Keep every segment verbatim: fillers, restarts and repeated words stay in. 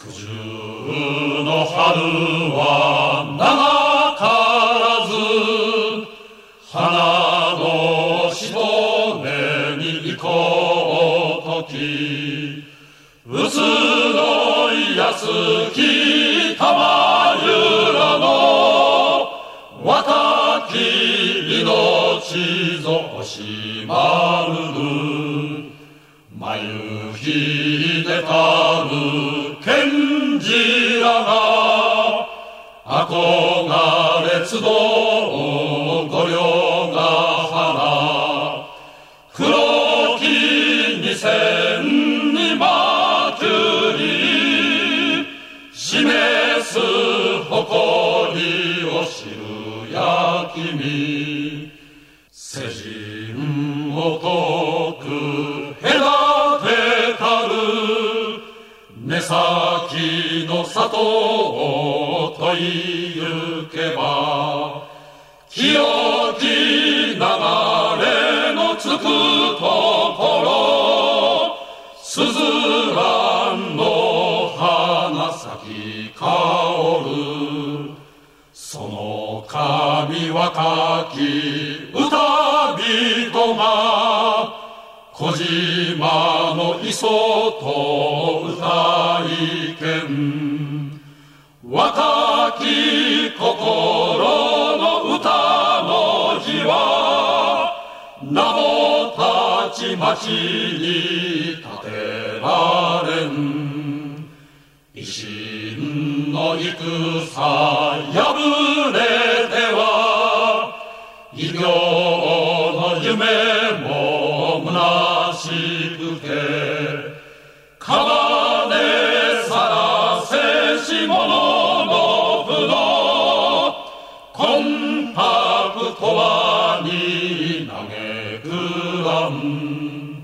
九十の春は長からず、花のしとめに行こうとき、うつの安き玉浦の若き命ぞ惜しまるる、眉秀たる賢治らが憧れ集う御陵ヶ原、黒き二千にまきゅり示す誇りを知るや君、世人を遠く隔てたる目先の里を問い行けば、清き流れのつくところ、すずらんの花咲き香る、その神若き歌人が小島の磯と歌いけん、若き心の歌の日は名もたちまちに建てられん、維新の戦敗れては異業の夢も虚しくて、かばねさらせし者の部の魂魄とはに嘆くらん、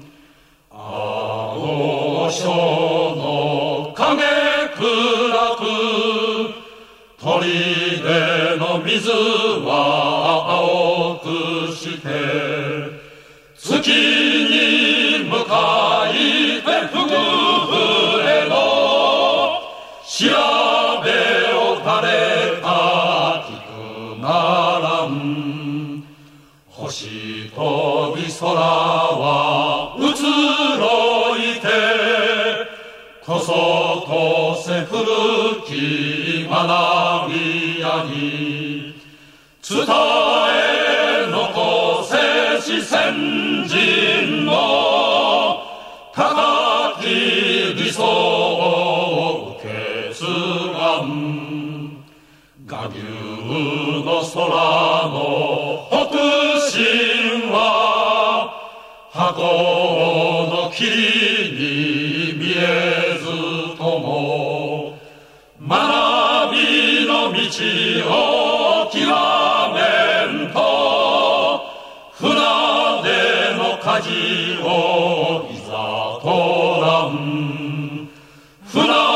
青潮の影暗く砦の水は青くして、月に向かいて吹く笛の調べを誰か聞くならん、星飛び空は移ろいて、こそとせ古き学びやに伝え残せし先人の高き理想を受け継がん、臥牛の空の北進は箱の霧に見えずとも、学びの道を極めんと、船出の舵をいざ取らん、船